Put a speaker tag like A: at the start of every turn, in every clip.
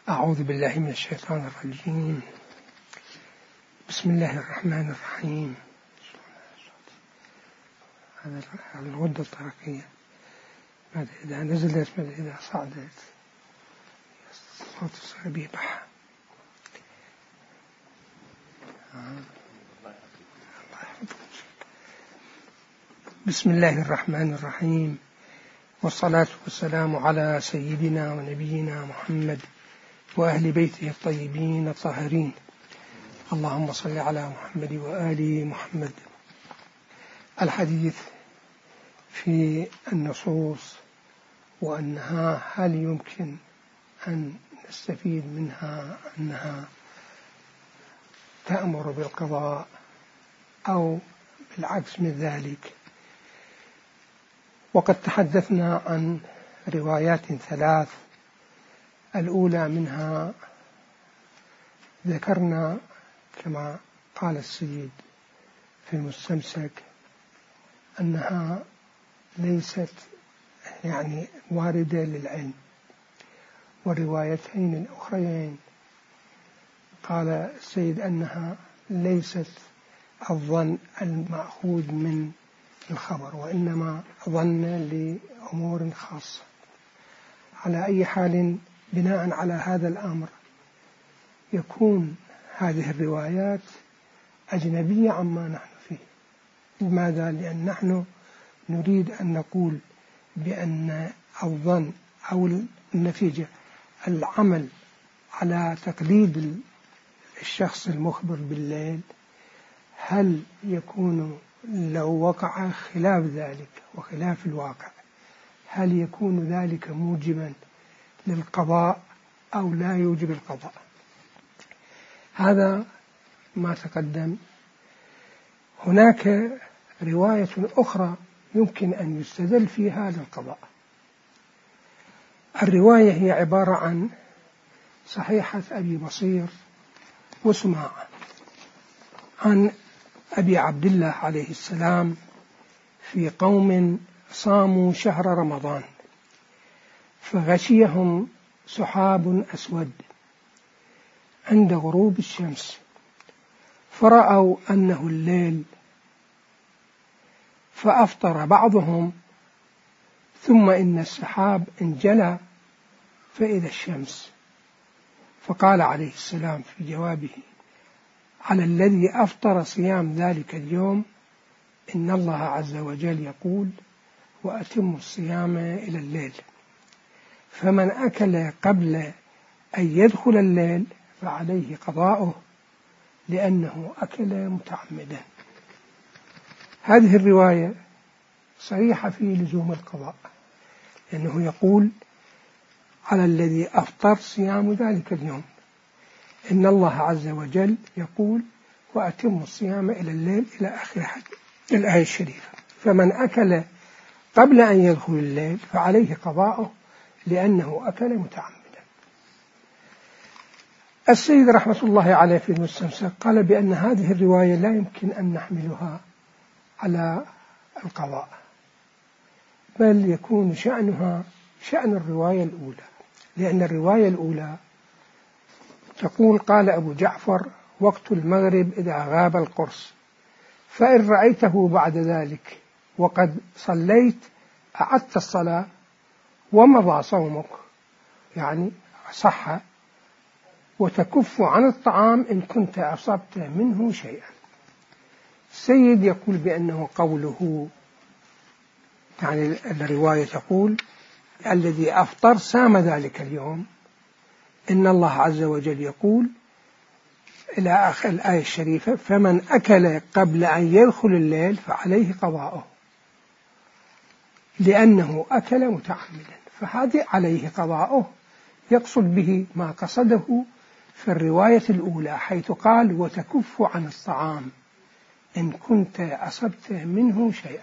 A: أعوذ بالله من الشيطان الرجيم. بسم الله الرحمن الرحيم. هذا الغدة الطرفية ماذا إذا نزلت ماذا إذا صعدت الصوت يصير بيبح. بسم الله الرحمن الرحيم، والصلاة والسلام على سيدنا ونبينا محمد وأهل بيته الطيبين الطاهرين. اللهم صل على محمد وآل محمد. الحديث في النصوص وأنها هل يمكن أن نستفيد منها أنها تأمر بالقضاء أو بالعكس من ذلك. وقد تحدثنا عن روايات ثلاث. الأولى منها ذكرنا كما قال السيد في المستمسك أنها ليست واردة للعلم، والروايتين الأخرين قال السيد أنها ليست الظن المأخوذ من الخبر، وإنما ظن لأمور خاصة. على أي حال بناء على هذا الأمر يكون هذه الروايات أجنبية عما نحن فيه. لماذا؟ لأن نحن نريد أن نقول بأن الظن أو النتيجة العمل على تقليد الشخص المخبر بالليل، هل يكون لو وقع خلاف ذلك وخلاف الواقع هل يكون ذلك موجبا للقضاء أو لا يوجب القضاء؟ هذا ما تقدم. هناك رواية أخرى يمكن أن يستدل فيها للقضاء. الرواية هي عبارة عن صحيحة أبي بصير وسماع عن أبي عبد الله عليه السلام في قوم صاموا شهر رمضان فغشيهم سحاب أسود عند غروب الشمس، فرأوا أنه الليل، فأفطر بعضهم، ثم إن السحاب انجلى فإذا الشمس، فقال عليه السلام في جوابه على الذي أفطر صيام ذلك اليوم إن الله عز وجل يقول وأتموا الصيام إلى الليل، فمن أكل قبل أن يدخل الليل فعليه قضاؤه لأنه أكل متعمدا. هذه الرواية صريحة في لزوم القضاء، لأنه يقول على الذي أفطر صيام ذلك اليوم إن الله عز وجل يقول وأتموا الصيام إلى الليل إلى آخر الآية الشريفة. فمن أكل قبل أن يدخل الليل فعليه قضاؤه لأنه أكل متعمدا. السيد رحمة الله عليه في المستمسك قال بأن هذه الرواية لا يمكن أن نحملها على القضاء، بل يكون شأنها شأن الرواية الأولى، لأن الرواية الأولى تقول قال أبو جعفر وقت المغرب إذا غاب القرص، فإن رأيته بعد ذلك وقد صليت أعدت الصلاة ومضى صومك، يعني صح، وتكف عن الطعام إن كنت أصبت منه شيئا. السيد يقول بأنه قوله يعني الرواية تقول الذي أفطر سام ذلك اليوم إن الله عز وجل يقول إلى آخر الآية الشريفة فمن أكل قبل أن يدخل الليل فعليه قضاؤه لأنه أكل متعمدا. فهذا عليه قضاؤه يقصد به ما قصده في الرواية الأولى حيث قال وتكف عن الطعام إن كنت أصبت منه شيئا.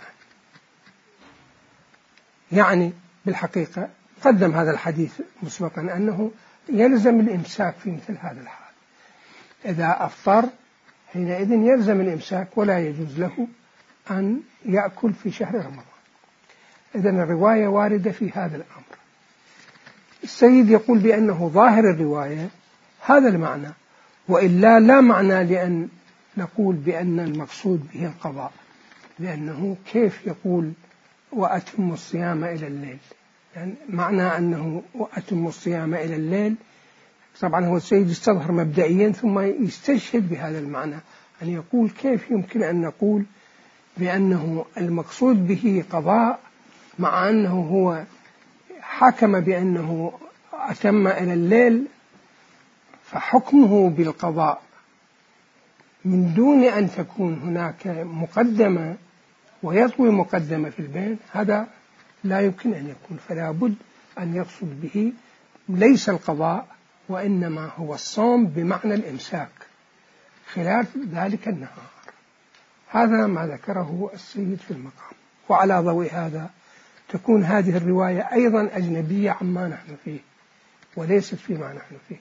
A: يعني بالحقيقة قدم هذا الحديث مسبقا أنه يلزم الإمساك في مثل هذا الحال. إذا أفطر حينئذ يلزم الإمساك ولا يجوز له أن يأكل في شهر رمضان. إذن الرواية واردة في هذا الأمر. السيد يقول بأنه ظاهر الرواية هذا المعنى، وإلا لا معنى لأن نقول بأن المقصود به القضاء، لأنه كيف يقول وأتم الصيام إلى الليل؟ يعني معنى أنه وأتم الصيام إلى الليل، طبعا هو السيد يستظهر مبدئيا ثم يستشهد بهذا المعنى، أن يقول كيف يمكن أن نقول بأنه المقصود به قضاء مع أنه هو حكم بأنه أتم إلى الليل، فحكمه بالقضاء من دون أن تكون هناك مقدمة ويطوي مقدمة في البين، هذا لا يمكن أن يكون. فلا بد أن يقصد به ليس القضاء وإنما هو الصوم بمعنى الإمساك خلال ذلك النهار. هذا ما ذكره السيد في المقام، وعلى ضوء هذا تكون هذه الرواية أيضا أجنبية عما نحن فيه وليست فيما نحن فيه،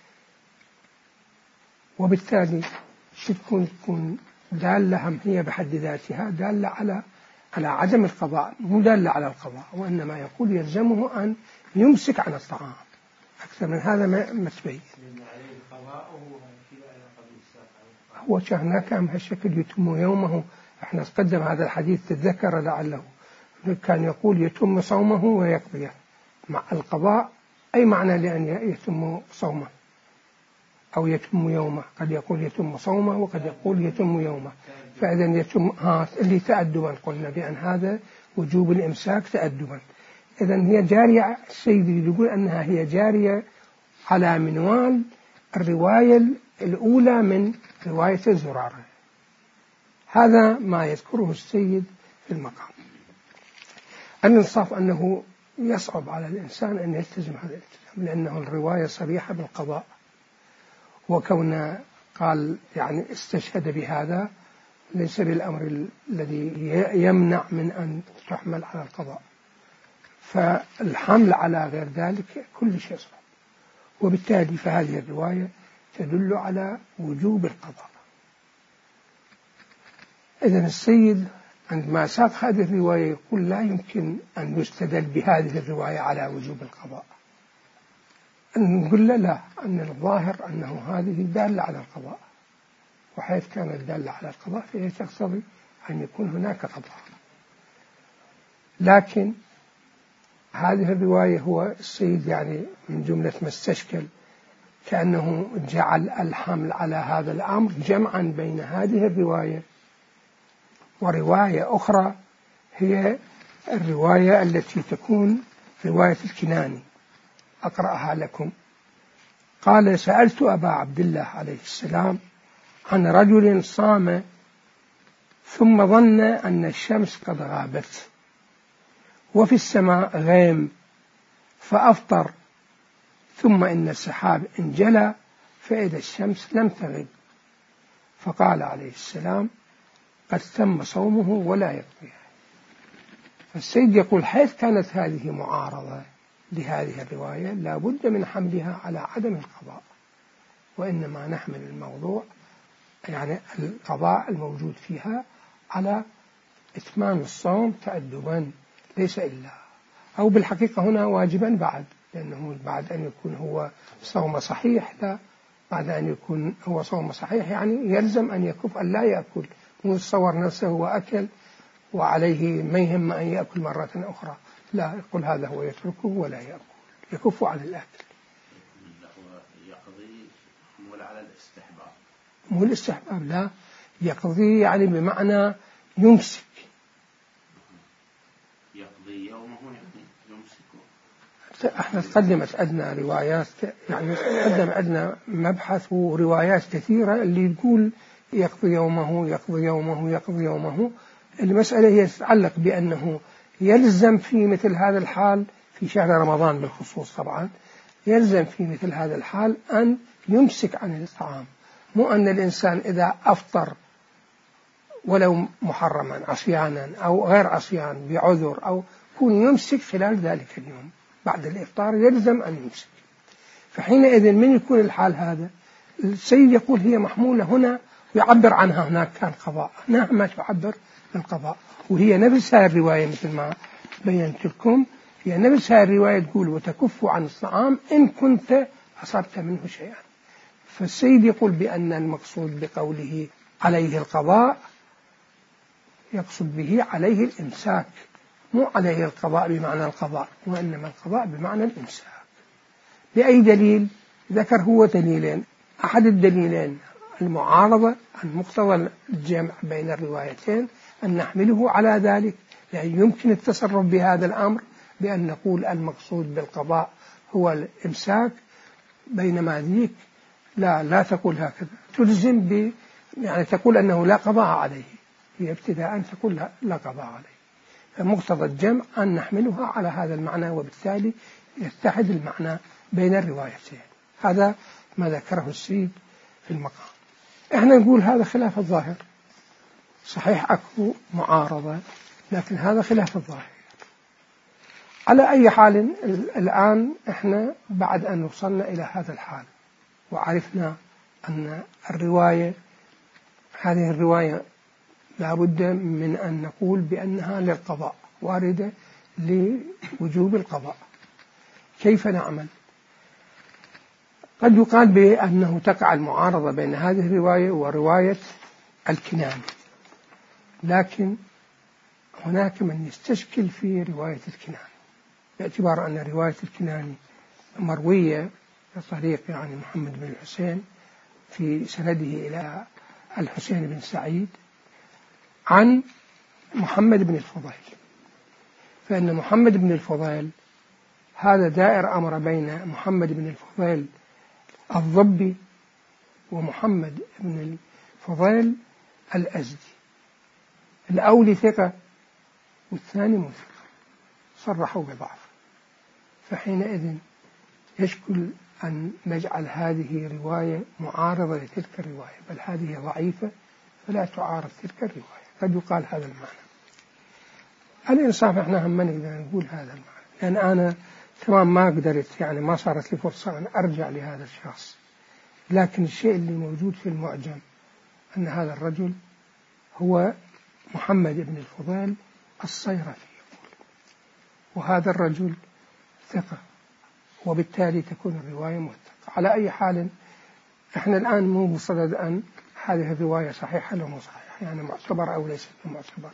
A: وبالتالي تكون دالة هم هي بحد ذاتها دالة على عدم القضاء، مو دالة على القضاء، وإنما يقول يلزمه أن يمسك عن الطعام. أكثر من هذا ما تبين. هو هناك هالشكل يتم يومه. احنا قدم هذا الحديث تذكر لعله كان يقول يتم صومه ويقضيه مع القضاء، أي معنى لأن يتم صومه أو يتم يومه، قد يقول يتم صومه وقد يقول يتم يومه، فإذا يتم اللي تأدبا قلنا بأن هذا وجوب الإمساك تأدبا. إذن هي جارية، السيد يقول أنها هي جارية على منوال الرواية الأولى من رواية الزرارة. هذا ما يذكره السيد في المقام. الإنصاف أنه يصعب على الإنسان أن يلتزم هذا الالتزام، لأنه الرواية صريحة بالقضاء، وكون قال يعني استشهد بهذا ليس بالأمر الذي يمنع من أن تحمل على القضاء، فالحمل على غير ذلك كل شيء صعب، وبالتالي فهذه الرواية تدل على وجوب القضاء. إذن السيد عندما ساق هذه الرواية يقول لا يمكن أن يستدل بهذه الرواية على وجوب القضاء. نقول لا، أن الظاهر أنه هذه دالة على القضاء، وحيث كانت دالة على القضاء فهي تقتضي أن يكون هناك قضاء. لكن هذه الرواية هو السيد يعني من جملة ما استشكل كأنه جعل الحمل على هذا الأمر جمعا بين هذه الرواية ورواية أخرى هي الرواية التي تكون رواية الكناني. أقرأها لكم. قال: سألت أبا عبد الله عليه السلام عن رجل صام ثم ظن أن الشمس قد غابت وفي السماء غيم فأفطر، ثم إن السحاب انجلى فإذا الشمس لم تغب، فقال عليه السلام: قد تم صومه ولا يقضيها. فالسيد يقول حيث كانت هذه معارضة لهذه الرواية لا بد من حملها على عدم القضاء، وإنما نحمل الموضوع يعني القضاء الموجود فيها على إتمام الصوم تأدبا ليس إلا، أو بالحقيقة هنا واجبا بعد، لأنه بعد أن يكون هو صوم صحيح، لا بعد أن يكون هو صوم صحيح يعني يلزم أن يكف أن لا يأكل، مو يتصور نفسه وأكل وعليه ما يهم أن يأكل مرة أخرى، لا، يقول هذا هو يتركه ولا يأكل، يكف عن الأكل.
B: يقضي ولا على الاستحباب؟
A: مو الاستحباب، لا، يقضي يعني بمعنى يمسك.
B: يقضي يومه يعني يمسك.
A: احنا تقدمت عندنا روايات، يعني تقدم عندنا مبحث وروايات كثيرة اللي تقول يقضي يومه يقضي يومه يقضي يومه. المسألة هي تتعلق بأنه يلزم في مثل هذا الحال في شهر رمضان بالخصوص، طبعا يلزم في مثل هذا الحال أن يمسك عن الطعام، مو أن الإنسان إذا أفطر ولو محرما عصيانا أو غير عصيان بعذر أو يكون يمسك خلال ذلك اليوم، بعد الإفطار يلزم أن يمسك. فحينئذ من يكون الحال هذا؟ السيد يقول هي محمولة هنا ويعبر عنها هناك كان قضاء، هنا ما تعبر بالقضاء، وهي نفسها الرواية مثل ما بينت لكم في نفس هذه الرواية تقول وتكف عن الطعام إن كنت أصبت منه شيئا. فالسيد يقول بأن المقصود بقوله عليه القضاء يقصد به عليه الإمساك، مو عليه القضاء بمعنى القضاء، وإنما القضاء بمعنى الإمساك. بأي دليل؟ ذكر هو دليلين. أحد الدليلين المعارضة عن مقتضى الجمع بين الروايتين أن نحمله على ذلك، يعني يمكن التصرف بهذا الأمر بأن نقول المقصود بالقضاء هو الإمساك، بينما ذيك لا تقول هكذا، تلزم يعني تقول أنه لا قضاء عليه، هي ابتداء تقول لا قضاء عليه. فمقتضى الجمع أن نحملها على هذا المعنى، وبالتالي يتحد المعنى بين الروايتين. هذا ما ذكره السيد في المقام. احنا نقول هذا خلاف الظاهر، صحيح أكو معارضة لكن هذا خلاف الظاهر. على أي حال الآن احنا بعد أن وصلنا إلى هذا الحال وعرفنا أن هذه الرواية لا بد من أن نقول بأنها للقضاء، واردة لوجوب القضاء. كيف نعمل؟ قد يقال بأنه تقع المعارضة بين هذه الرواية ورواية الكناني، لكن هناك من يستشكل في رواية الكناني باعتبار أن رواية الكناني مروية بطريق يعني محمد بن الحسين في سنده إلى الحسين بن سعيد عن محمد بن الفضيل، فإن محمد بن الفضيل هذا دائر أمر بين محمد بن الفضيل الضبي ومحمد بن الفضيل الأزدي، الأول ثقة والثاني مثقة، صرحوا بضعف. فحينئذ يشكل أن نجعل هذه رواية معارضة لتلك الرواية، بل هذه ضعيفة فلا تعارض تلك الرواية. قد يقال هذا المعنى. الإنصاف احنا هم نقدر نقول هذا المعنى، لأن أنا تمام ما قدرت، يعني ما صارت لي فرصة أن أرجع لهذا الشخص، لكن الشيء اللي موجود في المعجم أن هذا الرجل هو محمد بن الفضيل الصيرفي، وهذا الرجل ثقة، وبالتالي تكون الرواية موثقة. على أي حال احنا الآن مو بصدد أن هذه الرواية صحيحة أو مو صحيحة، يعني معتبر أو ليست معتبر.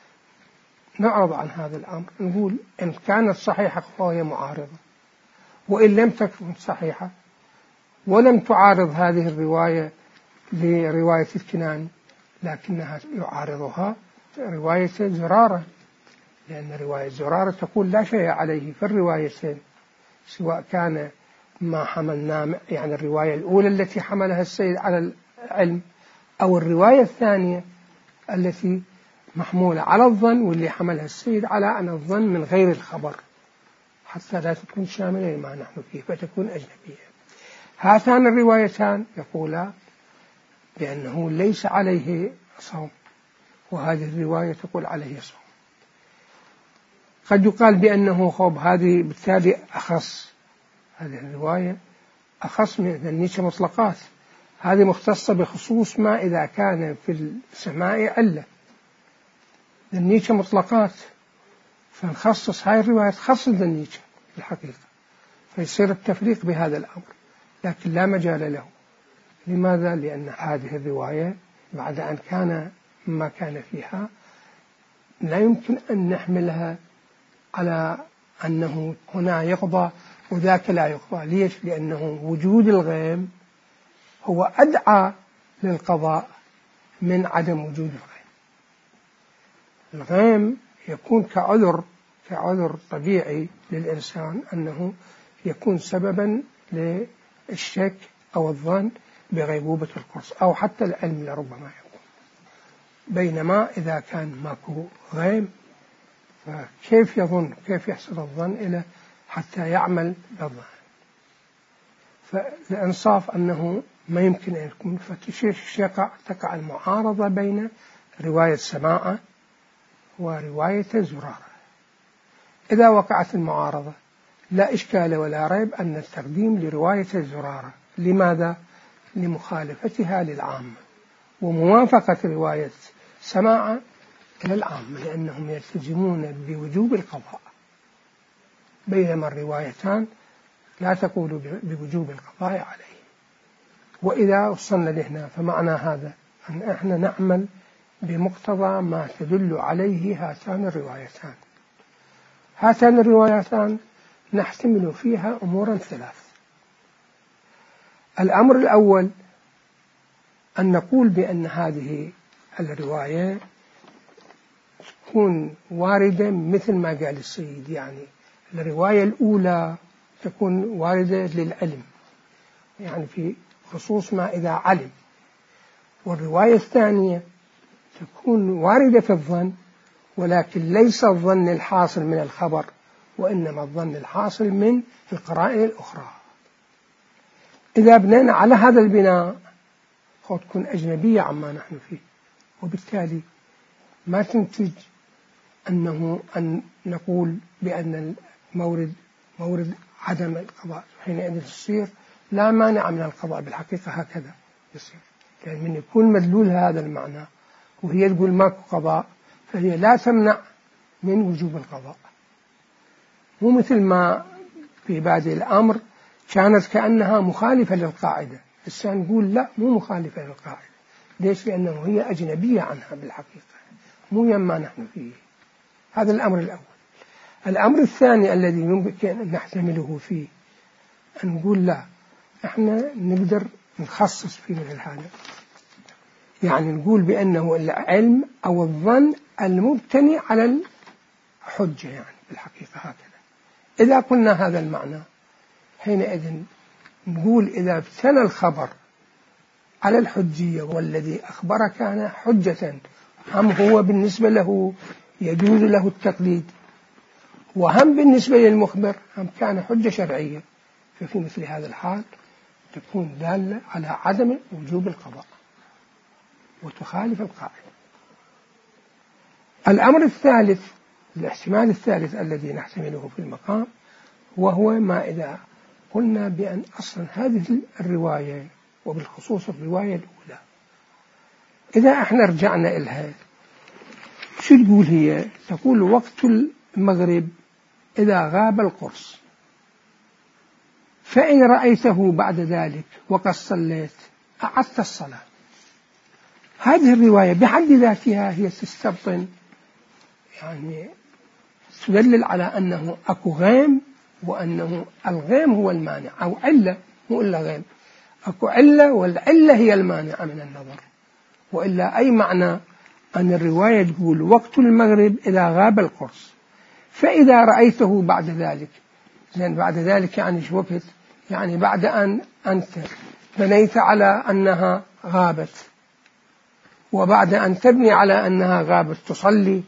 A: نعرض عن هذا الأمر، نقول إن كانت صحيحة فهي معارضة، وإن لم تكن صحيحة ولم تعارض هذه الرواية لرواية الكناني لكنها يعارضها رواية زرارة، لأن رواية زرارة تقول لا شيء عليه في الروايتين، سواء كان ما حملنا يعني الرواية الأولى التي حملها السيد على العلم، أو الرواية الثانية التي محمولة على الظن واللي حملها السيد على أن الظن من غير الخبر، حتى لا تكون شاملة لما نحن فيه فتكون أجنبية. هاتان الروايتان يقولا بأنه ليس عليه صوم، وهذه الرواية تقول عليه صوم. قد يقال بأنه خوب هذه بالتالي أخص، هذه الرواية أخص من ذنيش مطلقات، هذه مختصة بخصوص ما إذا كان في السماء علة، ذنيش مطلقات، فنخصص هاي الرواية تخصص ذنيش الحقيقة، فيصير التفريق بهذا الأمر، لكن لا مجال له. لماذا؟ لأن هذه الرواية بعد أن كان ما كان فيها لا يمكن أن نحملها على أنه هنا يقضى وذاك لا يقضى. ليش؟ لأنه وجود الغيم هو أدعى للقضاء من عدم وجود الغيم. الغيم يكون كعذر طبيعي للإنسان، أنه يكون سببا للشك أو الظن بغيبوبة القرص أو حتى العلم لربما يكون. بينما إذا كان ماكو غيم فكيف يظن، كيف يحصل الظن إلى حتى يعمل بالظن؟ فالإنصاف أنه ما يمكن أن يكون، تقع المعارضة بين رواية سماعة ورواية زرارة. إذا وقعت المعارضة لا إشكال ولا ريب أن التقديم لرواية الزرارة. لماذا؟ لمخالفتها للعامة وموافقة رواية سماعة إلى العامة، لأنهم يلتزمون بوجوب القضاء. بينما الروايتان لا تقول بوجوب القضاء عليه. وإذا وصلنا لهنا فمعنى هذا أن إحنا نعمل بمقتضى ما تدل عليه هاتان الروايتان. هاتان الروايتان نحتمل فيها أمورا ثلاث. الأمر الأول أن نقول بأن هذه الرواية تكون واردة مثل ما قال السيد، يعني الرواية الأولى تكون واردة للعلم، يعني في خصوص ما إذا علم، والرواية الثانية تكون واردة في الظن، ولكن ليس الظن الحاصل من الخبر، وإنما الظن الحاصل من القرائن الأخرى. إذا بنينا على هذا البناء قد تكون أجنبية عما نحن فيه، وبالتالي ما تنتج أن نقول بأن مورد عدم القضاء، حينئذ تصير لا مانع من القضاء. بالحقيقة هكذا يصير، لأن من يكون مدلول هذا المعنى وهي تقول ماكو قضاء فهي لا تمنع من وجوب القضاء. مو مثل ما في بادئ الأمر كانت كأنها مخالفة للقاعدة، هسه نقول لا، مو مخالفة للقاعدة. ليش؟ لأنه هي أجنبية عنها بالحقيقة، مو يما نحن فيه. هذا الأمر الأول. الأمر الثاني الذي يمكن أن نحتمله فيه أن نقول لا، احنا نقدر نخصص في مثل هذا، يعني نقول بأنه العلم أو الظن المبتني على الحجة، يعني بالحقيقة هكذا. إذا قلنا هذا المعنى حينئذ نقول إذا ابتنى الخبر على الحجية والذي أخبر كان حجة، هم هو بالنسبة له يجوز له التقليد، وهم بالنسبة للمخبر هم كان حجة شرعية، ففي مثل هذا الحال تكون دالة على عدم وجوب القضاء وتخالف القاعدة. الأمر الثالث، الاحتمال الثالث الذي نحتمله في المقام، وهو ما إذا قلنا بأن أصلا هذه الرواية وبالخصوص الرواية الأولى إذا احنا رجعنا إلها شو تقول؟ هي تقول وقت المغرب إذا غاب القرص، فإن رأيته بعد ذلك وقد صليت أعدت الصلاة. هذه الرواية بحد ذاتها هي تستبطن، يعني تدلل على أنه أكو غيم، وأنه الغيم هو المانع أو علة، مو إلا غيم، أكو علة والعلة هي المانعة من النظر. وإلا أي معنى أن الرواية تقول وقت المغرب إذا غاب القرص فإذا رأيته بعد ذلك، لأن بعد ذلك يعني شو وقت؟ يعني بعد أن أنت بنيت على أنها غابت، وبعد أن تبني على أنها غابت تصلي،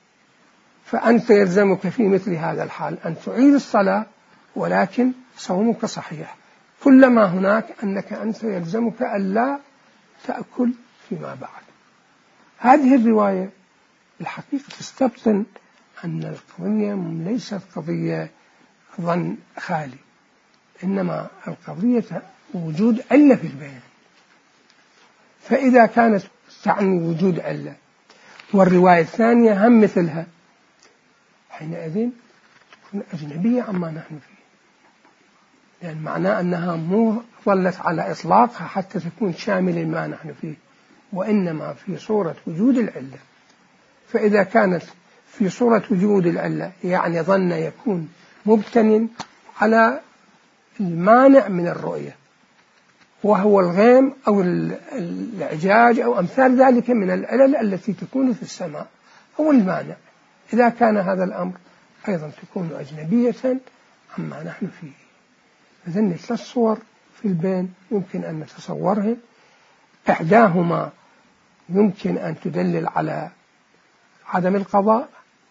A: فأنت يلزمك في مثل هذا الحال أن تعيد الصلاة، ولكن صومك صحيح. كلما هناك أنك أنت يلزمك ألا تأكل فيما بعد. هذه الرواية الحقيقة تستبطن أن القضية ليست قضية ظن خالي، إنما القضية وجود علة في البيان. فإذا كانت تعني وجود علة والرواية الثانية هم مثلها، حينئذ تكون أجنبية عما نحن فيه، لأن معناه أنها مو ظلت على إطلاقها حتى تكون شاملة ما نحن فيه، وإنما في صورة وجود العلة. فإذا كانت في صورة وجود العلة يعني ظن يكون مبتن على المانع من الرؤية، وهو الغيم أو الإعجاج أو أمثال ذلك من العلل التي تكون في السماء هو المانع. إذا كان هذا الأمر أيضا تكون أجنبية عما نحن فيه. إذن 3 صور في البين يمكن أن نتصورها، إحداهما يمكن أن تدلل على عدم القضاء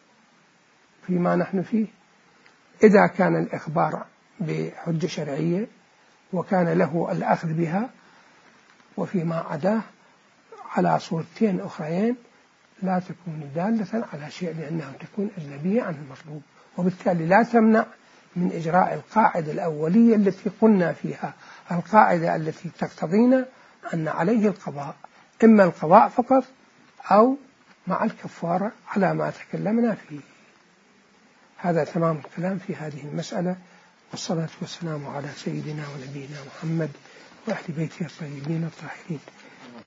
A: فيما نحن فيه إذا كان الإخبار بحجة شرعية وكان له الأخذ بها، وفيما عداه على صورتين أخرين لا تكون دالة على شيء، لأنها تكون أجنبية عن المطلوب، وبالتالي لا تمنع من إجراء القاعدة الأولية التي قلنا فيها، القاعدة التي تقتضينا أن عليه القضاء، إما القضاء فقط أو مع الكفارة على ما تكلمنا فيه. هذا تمام الكلام في هذه المسألة، والصلاة والسلام على سيدنا ونبينا محمد وأهل بيته الطيبين الطاهرين.